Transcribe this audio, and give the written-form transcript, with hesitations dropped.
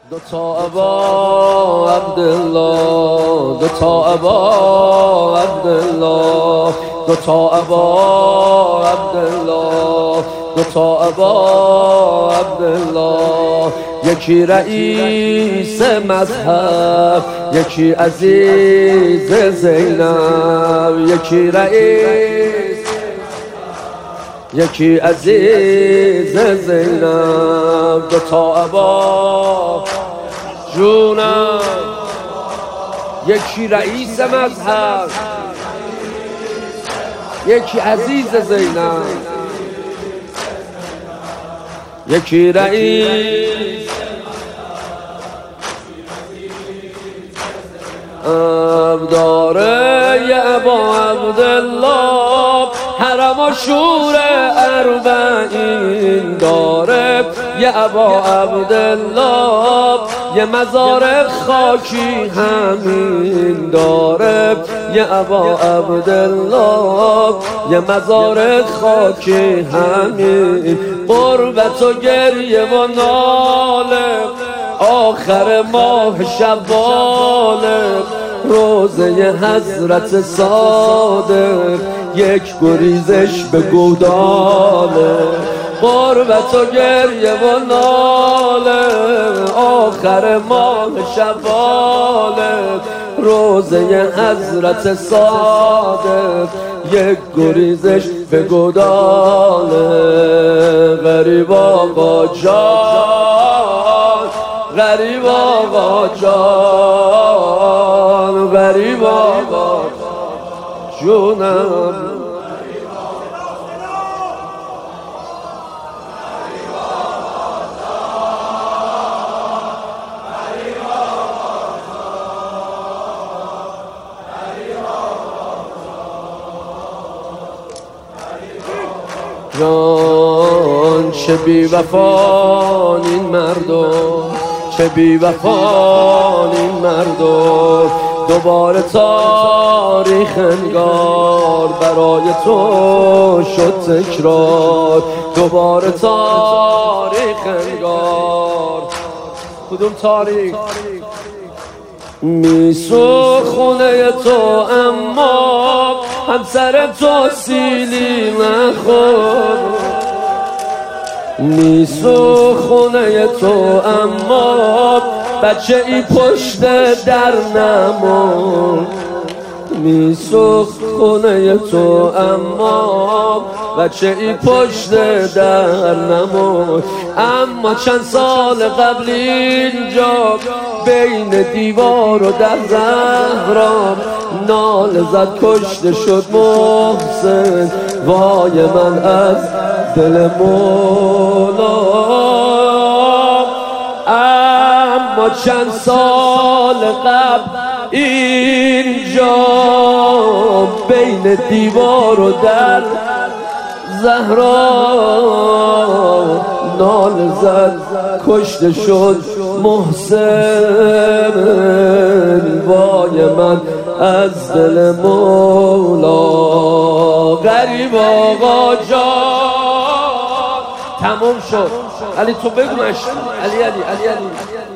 دو تا ابا عبدالله، دو تا ابا عبدالله، دو تا ابا عبدالله، دو تا ابا عبدالله. یکی رئیس مذهب، یکی عزیز زینب. یکی رئیس، یکی عزیز زینب. دو تا ابا جونم، یکی رئیس مذهب، یکی عزیز زینب. یکی رئیس داره یه ابا عبدالله، حرم و شور اربعین داره یه ابا عبدالله. یه مزار خاکی همین داره یه ابا عبدالله، یه مزار خاکی همین. قربت و گریه و ناله آخر ماه شواله، روزه حضرت صادق یک گریزش به گوداله. قربت و گریه و ناله آخر ماه شواله، روزه حضرت صادق یک گریزش به گوداله. غریب آقا جان، غریب آقا جان، غریب آقا جونم. جان چه بی وفان این مردم، چه بی وفان این مردم. دوباره تاریخ انگار برای تو شد تکرار، دوباره تاریخ انگار. کدوم تاریخ؟ میسوخونه تو اما همسر تو سیلی نخور. میسوخونه تو اما بچه ای پشت در نمون. میسوخونه تو اما بچه ای پشت در نمون. اما چند سال قبل اینجا بین دیوار و در زهرا ناله زد کشته شد محسن. وای من از دل مولا. اما چند سال قبل اینجا بین دیوار و در زهرا ناله زد کشته شد محسن. وای من از دل مولا. غریب آقا جان تموم شد. علی تو بگو مشتی. علی علی علی علی